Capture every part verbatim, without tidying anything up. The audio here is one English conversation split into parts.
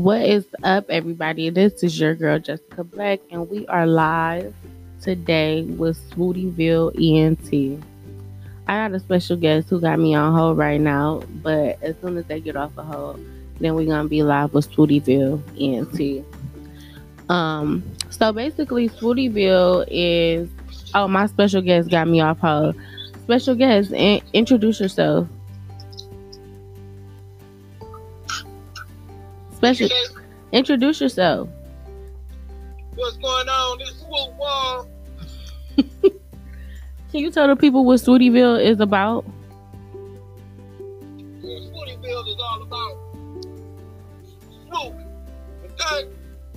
What is up, everybody? This is your girl Jessica Black, and we are live today with Swootyville E N T. I got a special guest who got me on hold right now, but as soon as they get off the hold, then we're gonna be live with Swootyville E N T. Um, so basically, Swootyville is. Oh, my special guest got me off hold. Special guest, in, introduce yourself. Special, introduce yourself. What's going on? This is Swoop Wall. Can you tell the people what Swootyville is about? Yeah, Swootyville is all about Swoop. Okay?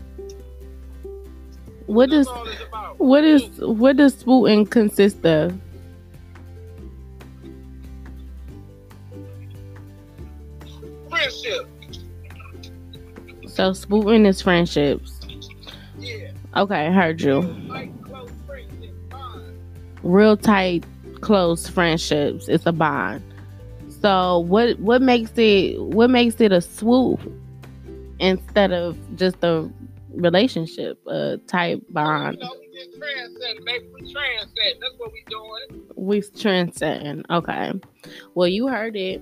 What That's does all it's about. what is Swoop. what does swooting consist of? Friendship. So swooting is friendships. Yeah. Okay, heard you. Like close friendship. Bond. Real tight, close friendships. It's a bond. So what what makes it what makes it a swoop instead of just a relationship, a type bond? You know, we just transcend, baby. We transcend. That's what we doing. We transcend. Okay. Well, you heard it.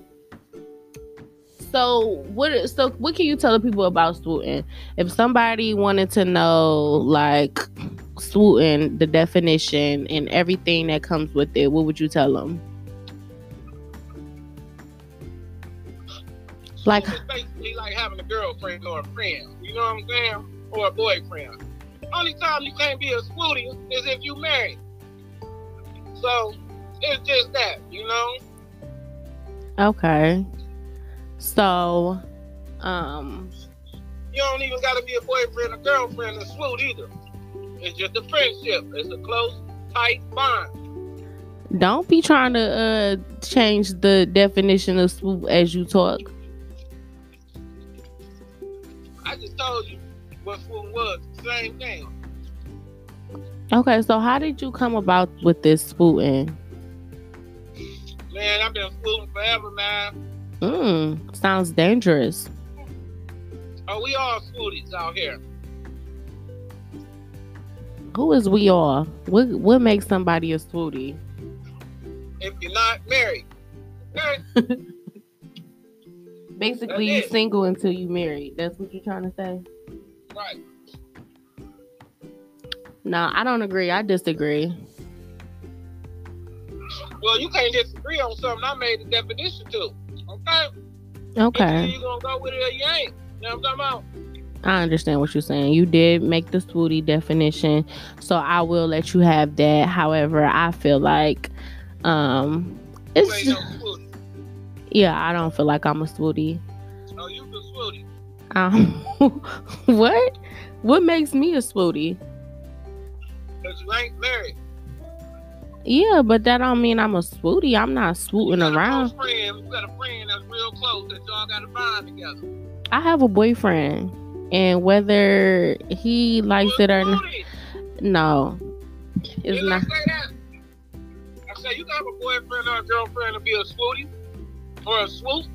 So what? So what can you tell the people about swooting? If somebody wanted to know, like, swooting, the definition and everything that comes with it, what would you tell them? Like, Swoop is basically like having a girlfriend or a friend. You know what I'm saying? Or a boyfriend. Only time you can't be a swootie is if you married. So it's just that, you know. okay. So, um, You don't even got to be a boyfriend or girlfriend to swoot either. It's just a friendship. It's a close, tight bond. don't be trying to uh change the definition of swoop as you talk. I just told you what swoop was. Same thing. Okay, so how did you come about with this swooting? Man, I've been swooting forever, man. Mm, sounds dangerous. Oh, we all swooties out here. Who is we all? What what makes somebody a swootie? If you're not married. Okay? Basically, That's you it. single until you married. That's what you're trying to say? Right. No, I don't agree. I disagree. Well, you can't disagree on something I made the definition to. Okay? Okay. Either you gonna go with it or you ain't. You know what I'm talking about? I understand what you're saying. You did make the swootie definition, so I will let you have that. However, I feel like um You it's ain't no swootie. yeah, I don't feel like I'm a swootie. Oh, you the swootie. Um what? What makes me a swootie? Because you ain't married. Yeah, but that don't mean I'm a swootie. I'm not You swooting got a around. close friend. You got a friend that's real close that y'all got to bond together. I have a boyfriend, and whether he likes You it a or not, swootie. no, it's Didn't not. I say that? I said you can have a boyfriend or a girlfriend to be a swootie or a swoop.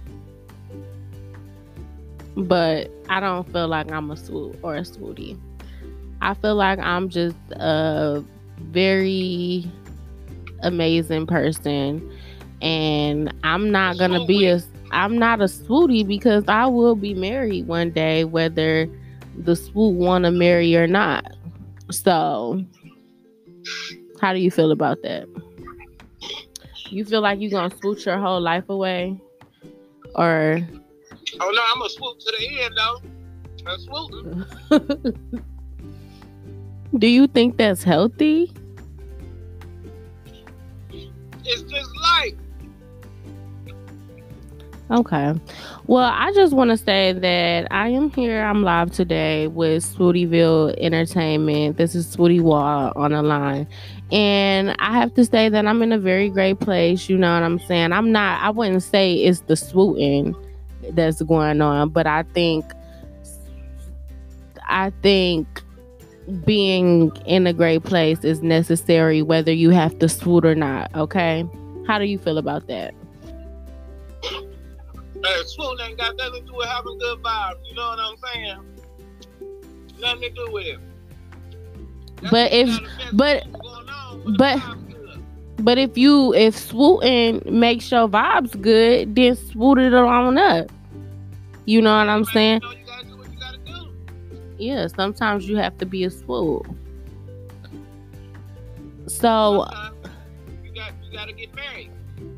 But I don't feel like I'm a swoop or a swootie. I feel like I'm just a very amazing person, and I'm not gonna be a. I'm not a swootie because I will be married one day, whether the swoop want to marry or not. So, how do you feel about that? You feel like you gonna swoot your whole life away, or? Oh no, I'm a swoop to the end though. I'm swooting. Do you think that's healthy? It's just life. Okay. Well, I just want to say that I am here. I'm live today with Swootyville Entertainment. This is Swooty Wall on the line. And I have to say that I'm in a very great place. You know what I'm saying? I'm not, I wouldn't say it's the swooting that's going on, but I think, I think being in a great place is necessary, whether you have to swoot or not. Okay. How do you feel about that? Uh, swoop ain't got nothing to do with having good vibes. You know what I'm saying? Nothing to do with it. That's but if, but, on, but, but if you, if swooting makes your vibes good, then swoot it on up. You know what I'm saying? You know, you gotta do what you gotta do. Yeah, sometimes you have to be a swoot. So, you got, you gotta get married.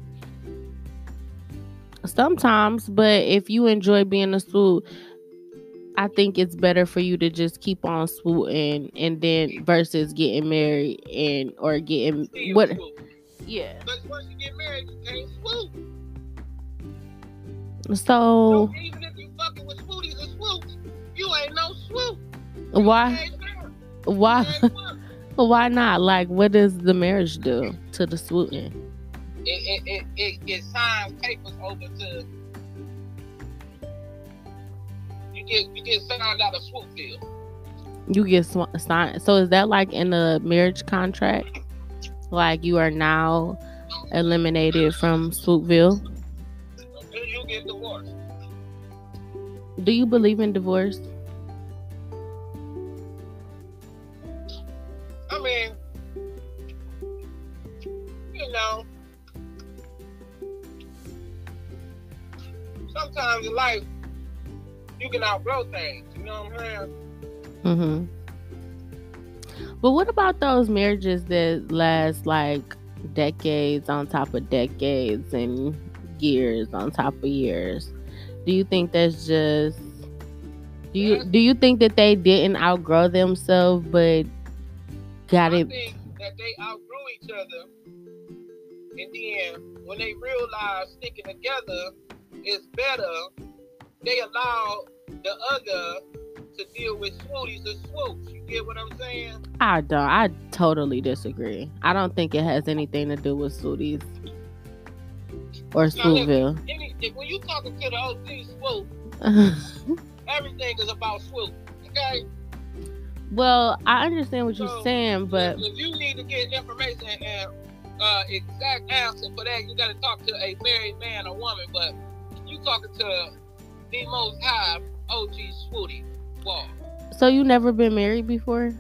Sometimes, but if you enjoy being a swoot, I think it's better for you to just keep on swooting and then versus getting married and or getting Still what swoop. Yeah. But once you get married, you can't swoop. So, so even if you fucking with swooties and swoops, you ain't no swoop. You why why why not? Like, what does the marriage do to the swooting? It it, it, it, it signs papers over to you get you get signed out of Swoopville. You get sw- signed. So is that like in the marriage contract? Like you are now eliminated from Swoopville? You get divorced. Do you believe in divorce? I mean, you know, sometimes in life you can outgrow things. You know what I'm saying? Mm-hmm. But what about those marriages that last like decades on top of decades and years on top of years? Do you think that's just do you yes. do you think that they didn't outgrow themselves but got I it? think that they outgrew each other, and then when they realize sticking together is better, they allow the other to deal with swooties and swoops. You get what I'm saying? I don't. I totally disagree. I don't think it has anything to do with swooties or Swoopville. When you talking to the O G swoop, everything is about swoop. Okay. Well, I understand what so, you're saying, but if you need to get information and uh, exact answer for that, you got to talk to a married man or woman. But you talking to the most high O G Swooty Wall. So you never been married before?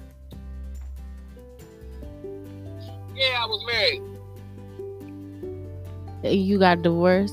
Yeah, I was married. You got divorced?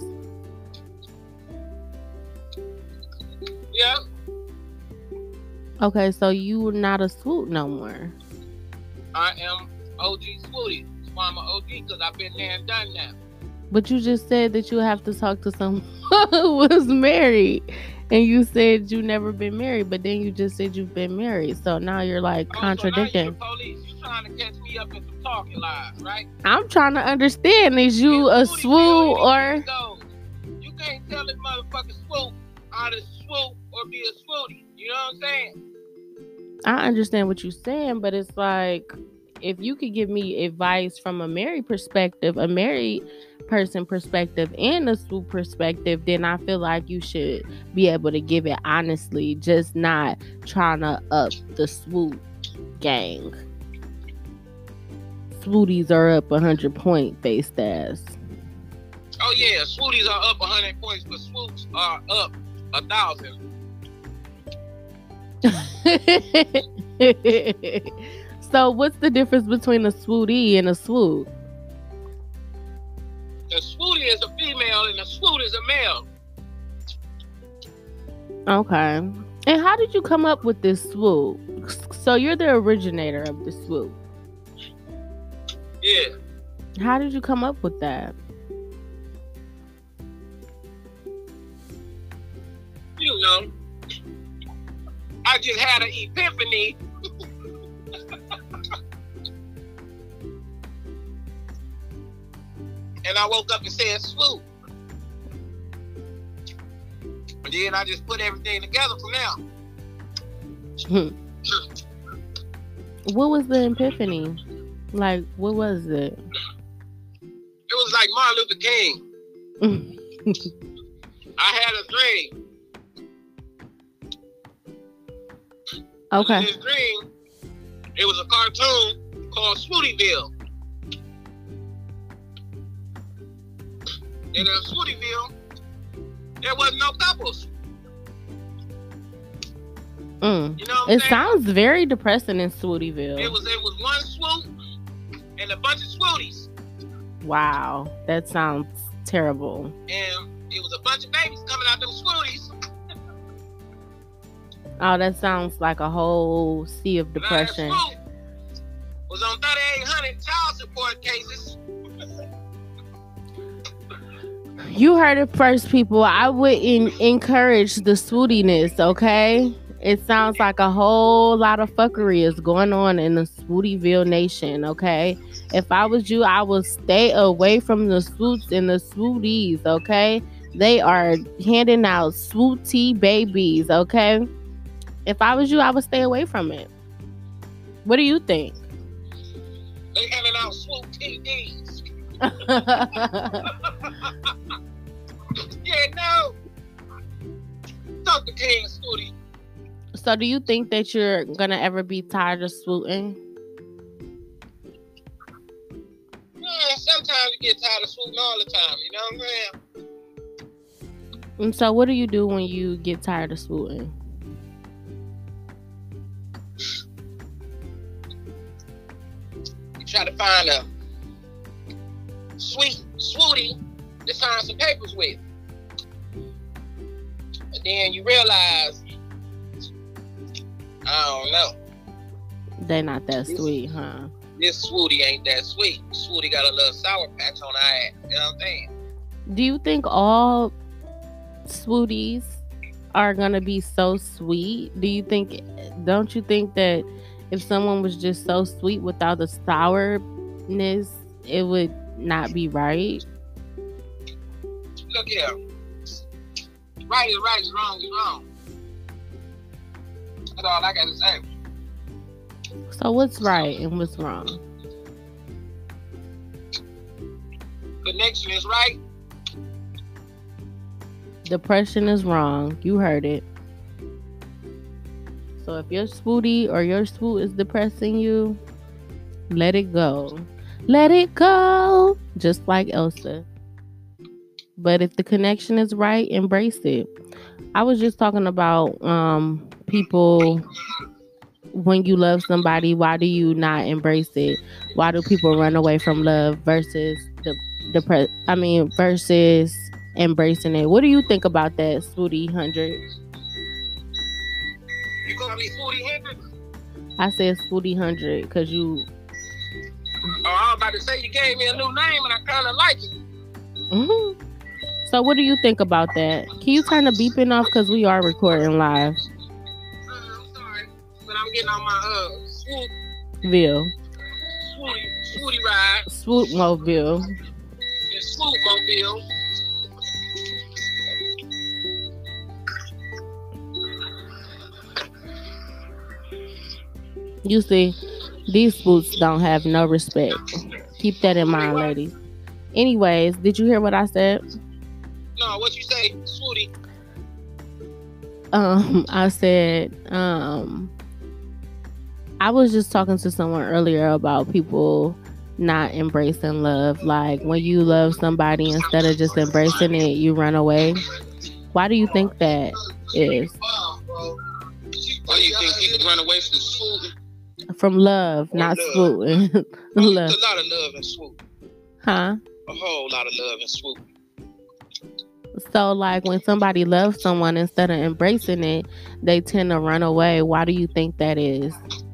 Yeah. Okay, so you not a swoop no more. I am O G Swooty. That's why I'm an O G, because I've been there and done that. But you just said that you have to talk to someone who was married. And you said you never been married, but then you just said you've been married. So now you're like oh, contradicting. So now you're the police. You're trying to catch me up in some talking lies, right? I'm trying to understand. Is you a swoop or... You can't tell this motherfucker swoop how to swoop or be a swooty. You know what I'm saying? I understand what you're saying, but it's like, if you could give me advice from a married perspective, a married person perspective, and a swoop perspective, then I feel like you should be able to give it honestly, just not trying to up the swoop gang. Swooties are up one hundred point faced ass. Oh yeah, swooties are up one hundred points, but swoops are up a thousand. So what's the difference between a swootie and a swoop? The swootie is a female and the swoop is a male. Okay. And how did you come up with this swoop? So you're the originator of the swoop. Yeah. How did you come up with that? You know, I just had an epiphany. And I woke up and said swoop. And then I just put everything together from now. What was the epiphany? Like, what was it? It was like Martin Luther King. I had a dream. Okay. And in this dream, it was a cartoon called Swootyville. And in Swootyville, there wasn't no couples. Mm. You know what I'm It saying? sounds very depressing in Swootyville. It was it was one swoop and a bunch of swooties. Wow, that sounds terrible. And it was a bunch of babies coming out them swooties. Oh, that sounds like a whole sea of depression. Last swoop was on thirty-eight hundred child support cases. You heard it first, people. I wouldn't encourage the swootiness, okay? It sounds like a whole lot of fuckery is going on in the Swootyville nation, okay? If I was you, I would stay away from the swoots and the swooties, okay? They are handing out swooty babies, okay? If I was you, I would stay away from it. What do you think? They handing out swoop T Ds. Yeah, no. Talk to King Swooty. So do you think that you're going to ever be tired of swooting? Yeah, sometimes you get tired of swooting all the time, you know what I'm saying? And so what do you do when you get tired of swooting? You try to find a sweet swooty to sign some papers with. And then you realize, I don't know. They're not that sweet, huh? This swooty ain't that sweet. Swooty got a little sour patch on her ass. You know what I'm saying? Do you think all swooties are gonna be so sweet? Do you think? Don't you think that if someone was just so sweet without the sourness, it would not be right? Look here. Right is right, is wrong is wrong. That's all I gotta say. So what's right and what's wrong? Connection is right. Depression is wrong. You heard it. So if your swooty or your swoot is depressing you, let it go. Let it go. Just like Elsa. But if the connection is right, embrace it. I was just talking about um, people, when you love somebody, why do you not embrace it? Why do people run away from love versus the depre- I mean, versus embracing it? What do you think about that, Swooty Hundred? You call me Swooty Hendrix? I said Swooty Hundred because you. Oh, I was about to say you gave me a new name and I kind of like it. Mm-hmm. So what do you think about that? Can you turn the beeping off because we are recording live? Uh, I'm sorry, but I'm getting on my uh swoop, Ville. swooty, swooty ride, Swoop mobile. and swoop mobile. You see, these swoops don't have no respect. Keep that in mind, ladies. Anyways, did you hear what I said? No, what you say, swooty? Um, I said, um, I was just talking to someone earlier about people not embracing love. Like when you love somebody, instead of just embracing it, you run away. Why do you think that is? Why do you think people run away from swoop? From love, Or not love. swoop. Oh, Love. there's a lot of love and swoop. Huh? A whole lot of love and swoop. So, like, when somebody loves someone, instead of embracing it, they tend to run away. Why do you think that is?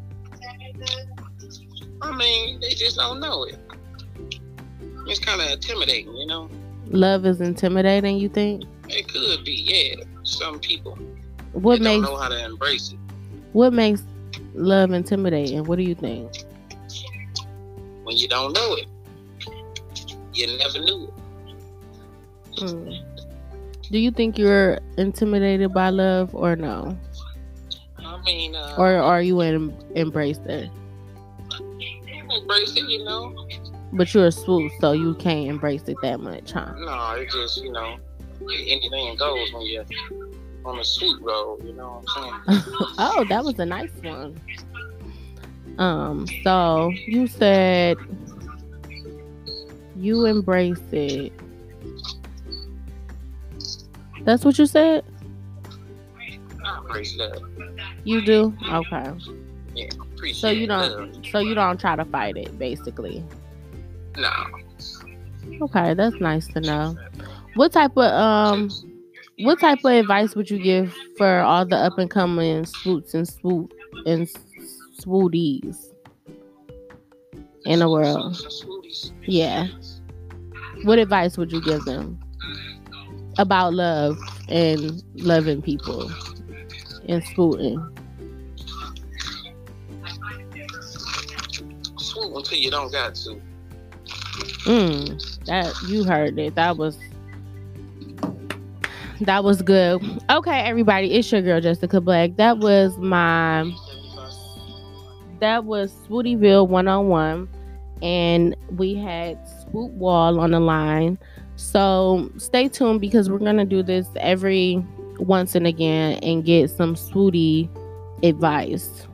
I mean, they just don't know it. It's kind of intimidating, you know? Love is intimidating, you think? It could be, yeah. Some people What they makes don't know how to embrace it. what makes love intimidating? What do you think? When you don't know it, you never knew it. Hmm. Do you think you're intimidated by love or no? I mean, uh, Or are you em- embrace it? embrace it, you know? But you're a swoop, so you can't embrace it that much, huh? No, it just, you know, anything goes when you're on a swoop road, you know what I'm saying? Oh, that was a nice one. Um, so you said you embrace it. That's what you said? I embrace love. You do? Okay. Yeah, appreciate So you don't love. so you don't try to fight it, basically. No. Okay, that's nice to know. What type of um what type of advice would you give for all the up and coming swoots and swoop and swooties in the world? Yeah. What advice would you give them about love and loving people and swooting? Swoop until you don't got to. Mm, that you heard it. That was that was good. Okay, everybody, it's your girl Jessica Black. That was my that was Swootyville one oh one, and we had Swoop Wall on the line. So stay tuned because we're gonna do this every once and again and get some Swooty advice.